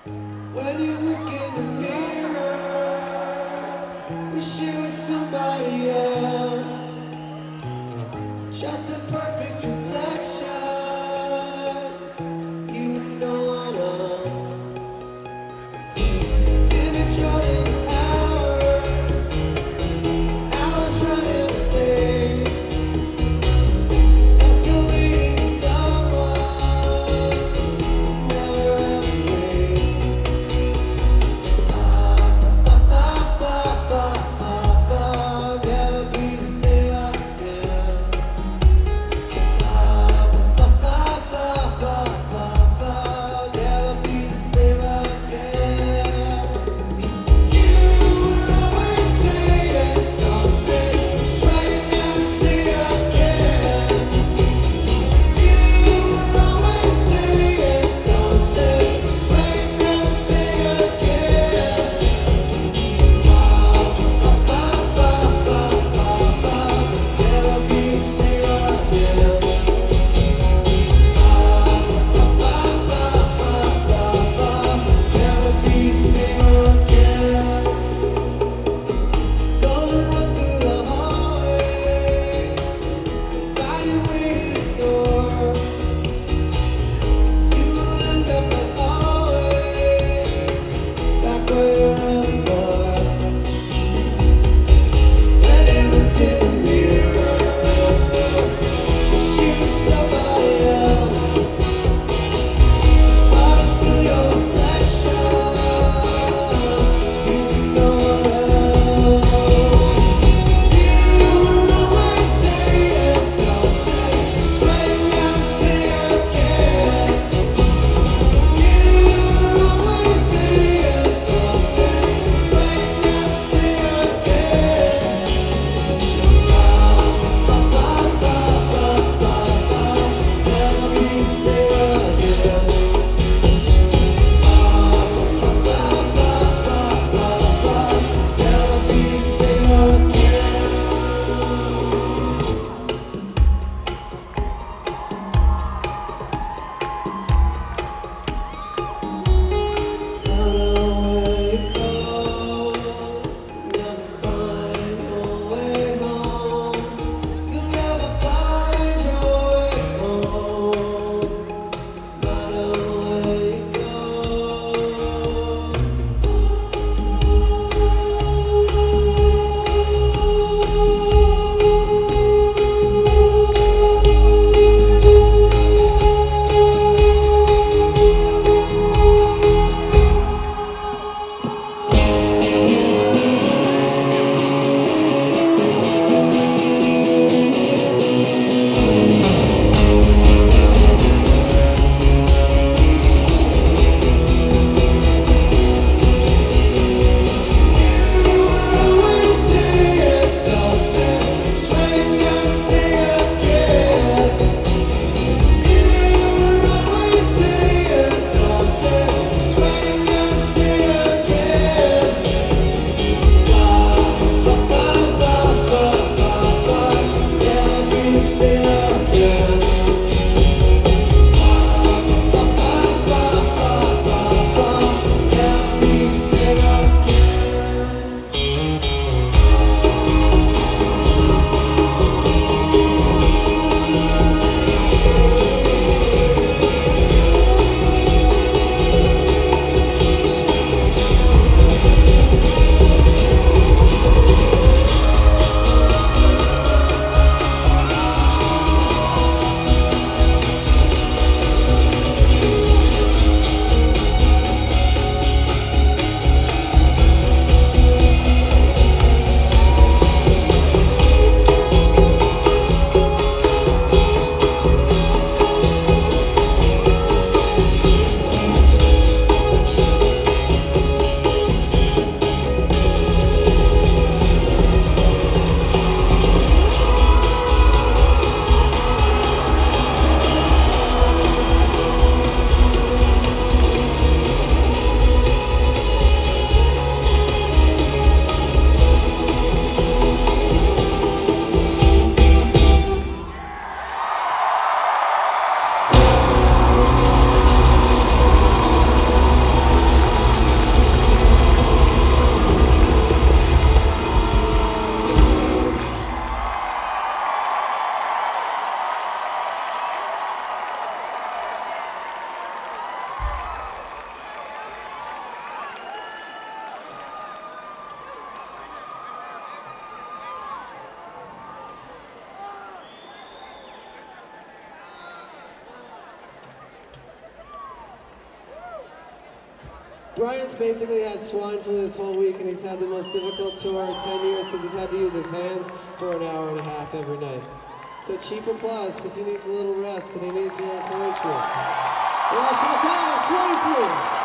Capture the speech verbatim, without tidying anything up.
When you look in the mirror, wish you were somebody else. Just a perfect reflection, you and no one else. Minutes running to hours, hours running to days. Lost your waiting for someone who never ever came. Never be the Brian's basically had swine flu this whole week, and he's had the most difficult tour in ten years because he's had to use his hands for an hour and a half every night. So cheap applause because he needs a little rest and he needs your encouragement. And also, die of swine flu!